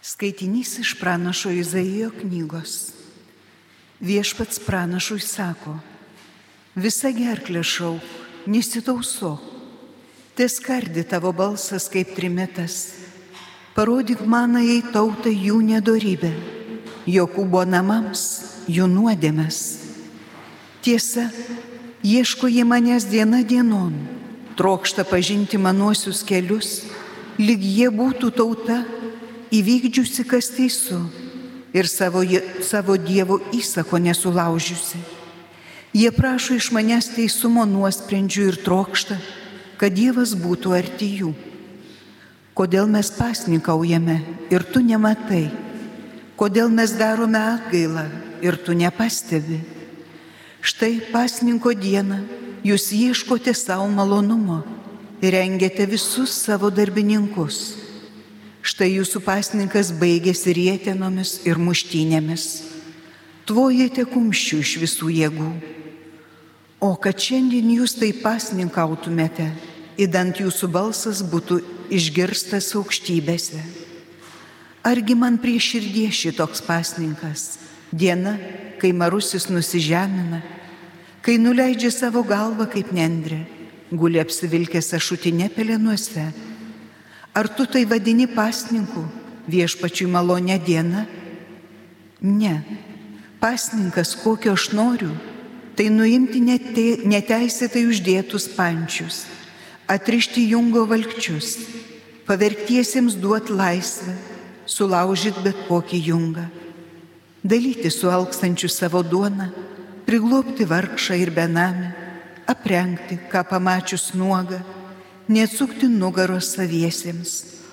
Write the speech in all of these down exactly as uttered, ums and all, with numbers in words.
Skaitinys iš pranašo Izaijo knygos. Viešpats pranašui sako: visa gerklė šauk, nesitausok, teskardi tavo balsas kaip trimitas. Parodyk manajai tautai jų nedorybę, Jokūbo namams jų nuodėmes. Tiesa, ieško jie manęs diena dienon, trokšta pažinti manuosius kelius, lyg jie būtų tauta, įvykdžiusi kas teisu ir savo, savo Dievo įsako nesulaužiusi. Jie prašo iš manęs teisumo nuosprendžių ir trokšta, kad Dievas būtų arti jų. Kodėl mes pasninkaujame ir tu nematai? Kodėl mes darome atgailą ir tu nepastebi? Štai pasninko dieną jūs ieškote savo malonumo ir rengiate visus savo darbininkus. Štai jūsų pasninkas baigėsi rietenomis ir muštynėmis. Tvojate kumščių iš visų jėgų. O kad šiandien jūs taip pasninkautumėte, idant jūsų balsas būtų išgirstas aukštybėse. Argi man prie širdies šitoks pasninkas, diena, kai marusis nusižemina, kai nuleidžia savo galvą kaip nendrė, guli apsivilkęs ašutinė pelenuose. Ar tu tai vadini pasninku, viešpačiui malonę dieną? Ne, pasninkas, kokio aš noriu, tai nuimti nete, neteisėtai uždėtus pančius, atrišti jungo valkčius, pavergtiesiems duoti laisvę, sulaužyti bet kokį jungą, dalyti su alkstančiu savo duoną, priglobti vargšą ir benamį, aprengti, ką pamačius nuogą, neatsukti nugaros saviesiems.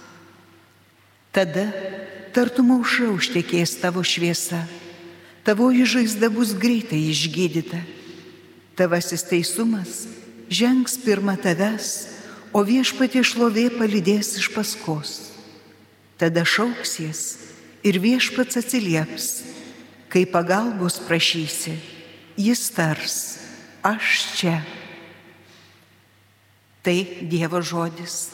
Tada tartum aušra užtekės tavo šviesa, tavoji žaizda bus greitai išgydyta. Tavasis teisumas žengs pirma tavęs, o viešpatie šlovė palydės iš paskos. Tada šauksies ir viešpats atsilieps, kai pagalbos prašysi, jis tars: aš čia. Tai Dievo žodis.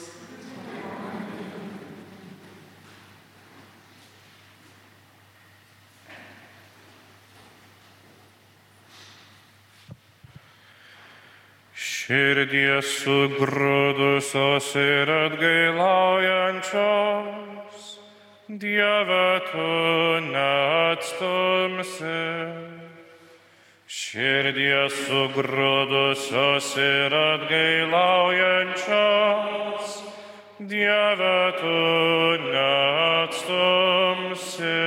Širdies sugrūdusios ir atgailaujančios, Dieve, tu neatstumsi. Širdies sugrūdusios ir atgailaujančios, Dieve, tu neatstumsi.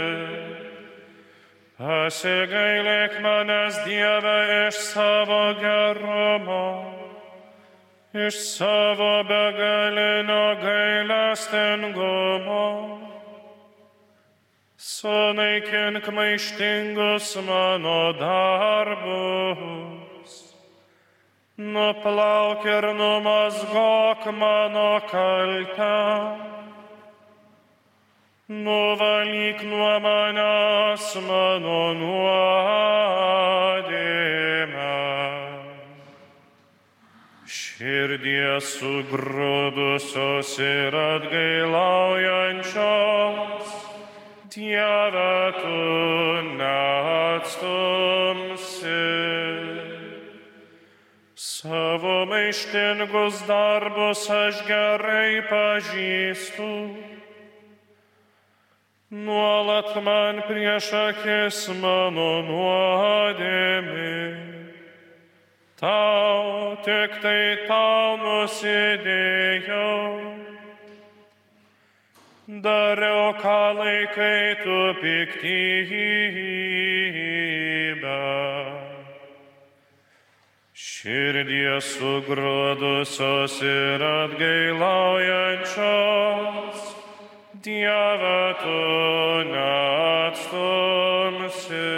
Pasigailėk manęs, Dieve, iš savo gerumo, iš savo begalinio gailestingumo. Sunaikink maištingus mano darbus, nuplauk ir numazgok mano kaltę, nuvalyk nuo manęs mano nuodėmę. Širdies sugrūdusios ir atgailaujančios, Dieve, tu neatstumsi. Savo maištingus darbus aš gerai pažįstu, nuolat man prieš akis mano nuodėmė. Tau, tik tai tau nusidėjau, dariau, ką laikai tu piktybę. Širdies sugrūdusios ir atgailaujančios, Dieve, tu neatstumsi.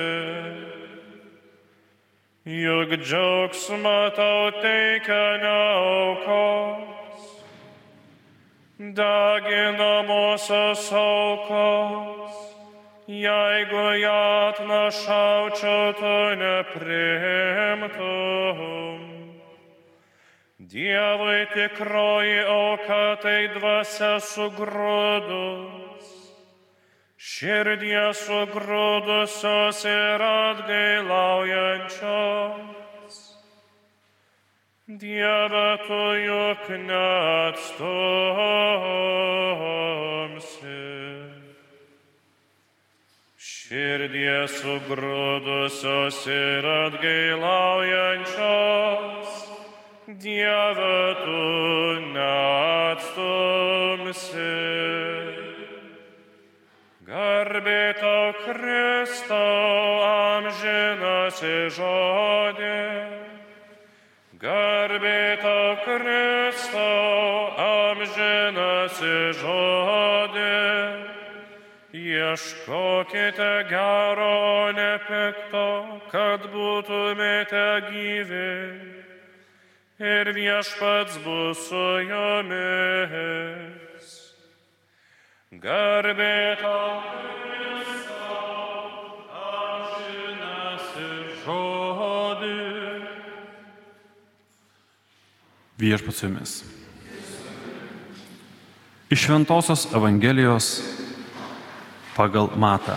Juk džiaugsmą tau teikia ne aukos, deginamosios aukos, jeigu ją atnašaučiau, tu nepriimtum. Dievui tikroji auka tai dvasia sugrūdus, Širdie sugrūdusios ir atgailaujančios, Dieve, tu juk neatstumsi. Širdie sugrūdusios ir atgailaujančios, Dieve, tu neatstumsi. Garbė tau, Kristau, amžinasi žodė. Garbė tau, Kristau, amžinasi žodė. Ieškokite gero, nepikto, kad būtumėte gyvi. Ir viešpats bus su jumis. Garbė tau, Kristau, amžinasi žodį. Viešpats su jumis. Iš Šventosios Evangelijos pagal Matą.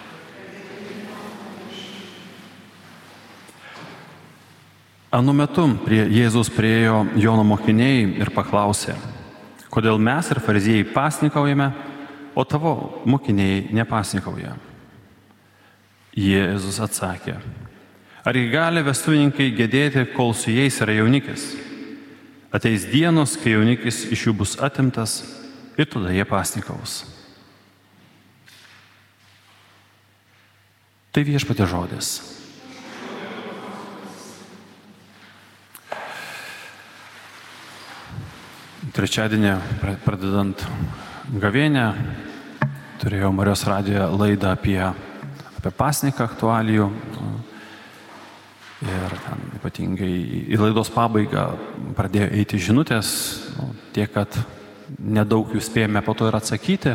Anu metu prie Jėzaus priėjo Jono mokiniai ir paklausė, kodėl mes ir fariziejai pasnikaujame, o tavo mokiniai nepasnikauja. Jėzus atsakė, argi gali vestuvininkai gedėti, kol su jais yra jaunikis? Ateis dienos, kai jaunikis iš jų bus atimtas ir tada jie pasnikaus. Tai Viešpaties žodis. Trečiadienį, pradedant gavėnią, turėjau Marijos radijo laidą apie, apie pasniką aktualijų. Ir ten ypatingai į laidos pabaigą pradėjo eiti žinutės, nu, tiek, kad nedaug jų spėjome po to ir atsakyti.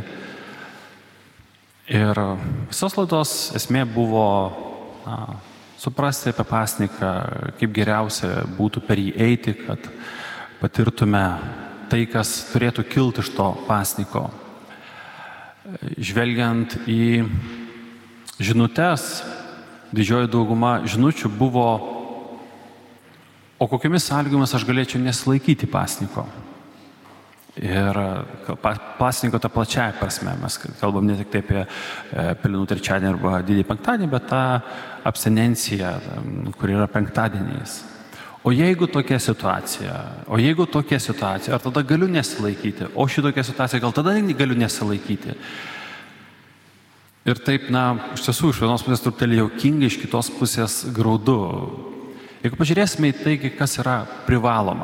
Ir visos laidos esmė buvo na, suprasti apie pasniką, kaip geriausia būtų per jį eiti, kad patirtume tai, kas turėtų kilti iš to pasniko. Žvelgiant į žinutes, didžioji dauguma žinučių buvo, o kokiamis sąlygomis aš galėčiau nesilaikyti pasniko. Ir pasniko tą plačiąją prasme, mes kalbam ne tik tai apie Pelenų trečiadienį arba didįjį penktadienį, bet tą abstinenciją, kur yra penktadieniais. O jeigu tokia situacija, o jeigu tokia situacija, ar tada galiu nesilaikyti, o šitokia situacija, gal tada galiu nesilaikyti. Ir taip, na, iš tiesų, iš vienos pusės truputėlį juokingai, iš kitos pusės graudu. Jeigu pažiūrėsime į tai, kas yra privaloma,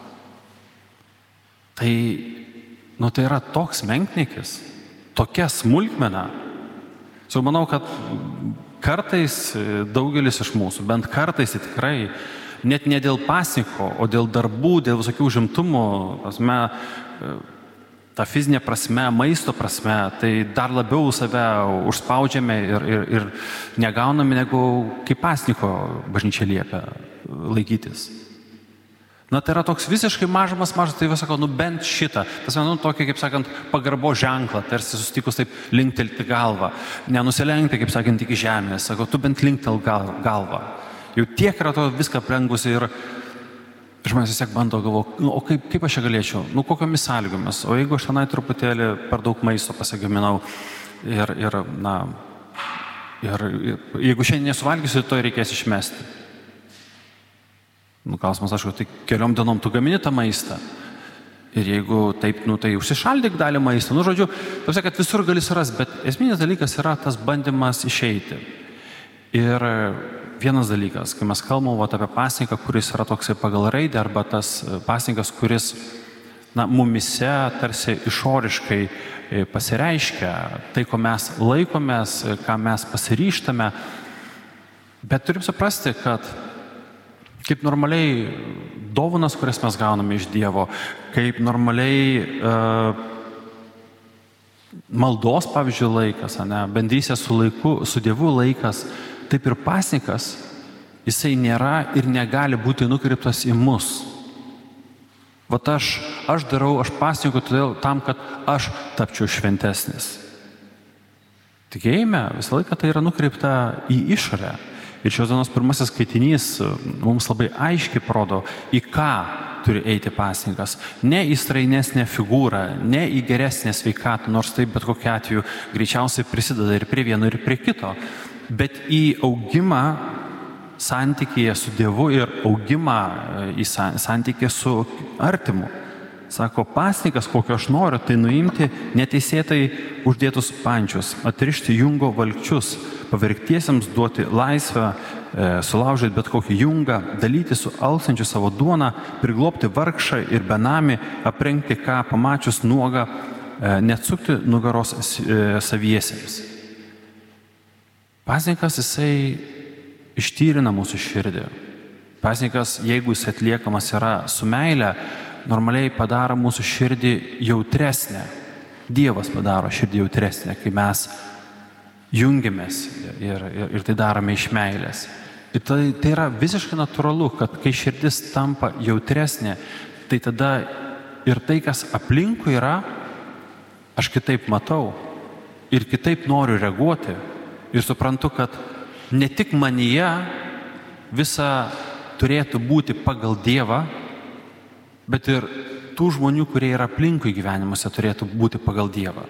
tai, nu, tai yra toks menkniekis, tokia smulkmena. Su manau, kad kartais daugelis iš mūsų, bent kartais tai tikrai, net ne dėl pasniko, o dėl darbų, dėl visokių užimtumų, prasme, ta fizinė prasme, maisto prasme, tai dar labiau save užspaudžiame ir, ir, ir negauname, negu kaip pasniko bažnyčia liepia laikytis. Na, tai yra toks visiškai mažamas, mažas, tai vis sakau, nu bent šitą. Tas man, nu, tokį, kaip sakant, pagarbo ženklą, tarsi susitikus taip linktelti galvą. Nenusilenkti, kaip sakant, iki žemės. Sakau, tu bent linktel galvą. Jau tiek yra to viską prengusi ir žmonės vis tiek bando galvo, nu, o kaip, kaip aš čia galėčiau, nu kokiomis sąlygomis, o jeigu aš tenai truputėlį per daug maisto pasigaminau ir, ir na, ir, ir jeigu šiandien nesuvalgysiu, to reikės išmesti. Nu, klausimas, aišku, tai keliom dienom tu gamini tą maistą. Ir jeigu taip, nu, tai užsišaldyk dalį maisto. Nu, žodžiu, taip sakant, visur gali surasti, bet esminis dalykas yra tas bandymas išeiti. Ir vienas dalykas, kai mes kalbam vat, apie pasniką, kuris yra toksai pagal raidę, arba tas pasnikas, kuris na, mumise tarsi išoriškai pasireiškia, tai, ko mes laikomės, ką mes pasiryštame, bet turim suprasti, kad kaip normaliai dovanas, kurias mes gauname iš Dievo, kaip normaliai uh, maldos, pavyzdžiui, laikas, ne, bendrystės su laiku, su Dievu laikas, taip ir pasnikas, jisai nėra ir negali būti nukreiptas į mus. Vat aš, aš darau, aš pasninku todėl tam, kad aš tapčiau šventesnis. Tikėjime visą laiką tai yra nukreipta į išorę. Ir šios dienos pirmasis skaitinys mums labai aiškiai parodo, į ką turi eiti pasninkas. Ne į strainesnę figūrą, ne į geresnę sveikatą, nors tai bet kokiu atveju greičiausiai prisideda ir prie vieno, ir prie kito, bet į augimą santykyje su Dievu ir augimą į santykyje su artimu. Sako, pasninkas, kokio aš noriu, tai nuimti neteisėtai uždėtus pančius, atrišti jungo valkčius, pavergtiesiems duoti laisvę, e, sulaužyti bet kokį jungą, dalyti su alksančiu savo duoną, priglobti vargšą ir benamį, aprengti ką pamačius nuogą, e, neatsukti nugaros e, saviesiems. Pasninkas, jisai ištyrina mūsų širdį. Pasninkas, jeigu jis atliekamas yra su meile, normaliai padaro mūsų širdį jautresnę. Dievas padaro širdį jautresnę, kai mes jungiamės ir, ir, ir tai darome iš meilės. Ir tai, tai yra visiškai natūralu, kad kai širdis tampa jautresnė, tai tada ir tai, kas aplinkui yra, aš kitaip matau ir kitaip noriu reaguoti. Ir suprantu, kad ne tik manyje visa turėtų būti pagal Dievą, bet ir tų žmonių, kurie yra aplinkui gyvenimuose, turėtų būti pagal Dievą.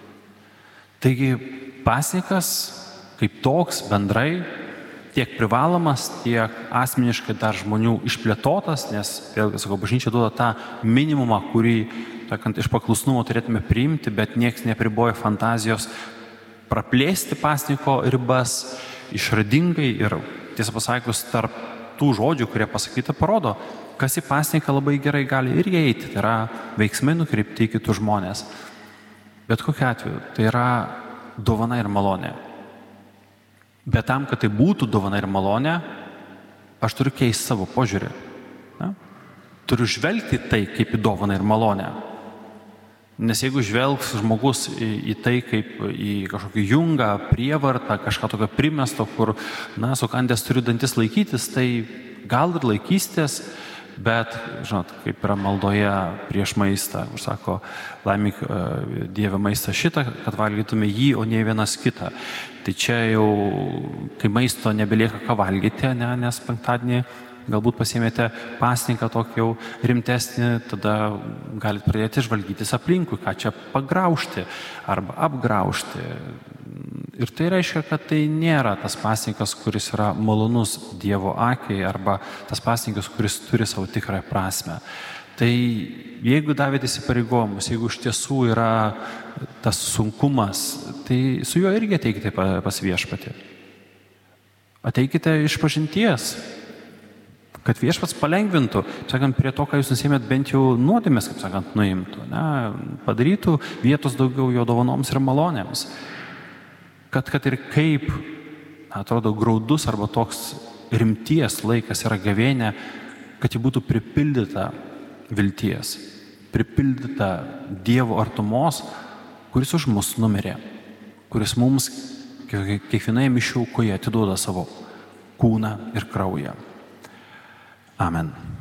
Taigi pasninkas kaip toks bendrai tiek privalomas, tiek asmeniškai dar žmonių išplėtotas, nes, vėlgi sakau, bažnyčia duoda tą minimumą, kurį, takant, iš paklusnumo turėtume priimti, bet nieks nepriboja fantazijos praplėsti pasninko ribas išradingai ir, tiesą pasakius, tarp tų žodžių, kurie pasakyta, parodo, kas į pasninką labai gerai gali ir įeiti, tai yra veiksmai nukreipti į kitus žmonės. Bet kokiu atveju, tai yra dovana ir malonė. Bet tam, kad tai būtų dovana ir malonė, aš turiu keisti savo požiūrį. Na? Turiu žvelgti tai kaip į dovaną ir malonę. Nes jeigu žvelgs žmogus į, į tai kaip į kažkokį jungą, prievartą, kažką tokio primesto, kur, na, sukandęs turiu dantis laikytis, tai gal ir laikysitės, bet, žinot, kaip yra maldoje prieš maistą, kur sako, laimik Dieve maistą šitą, kad valgytume jį, o ne vienas kitą. Tai čia jau, kai maisto nebelieka ką valgyti, ne, nes penktadienį galbūt pasiėmėte pasninką tokį jau rimtesnį, tada galite pradėti žvalgytis aplinkui, ką čia pagraužti arba apgraužti. Ir tai reiškia, kad tai nėra tas pasninkas, kuris yra malonus Dievo akiai, arba tas pasninkas, kuris turi savo tikrąją prasme. Tai jeigu davėte įsipareigojimus, jeigu iš tiesų yra tas sunkumas, tai su juo irgi ateikite pas Viešpatį. Ateikite iš pažinties, kad Viešpats palengvintų, sakant, prie to, ką jūs nusėmėt, bent jau nuodėmės, kaip sakant, nuimtų, ne, padarytų vietos daugiau jo dovanoms ir malonėms. Kad, kad ir kaip, atrodo, graudus arba toks rimties laikas yra gavėnia, kad ji būtų pripildyta vilties, pripildyta Dievo artumos, kuris už mus numirė, kuris mums kiekvienai mišių aukoje atiduoda savo kūną ir kraują. Amen.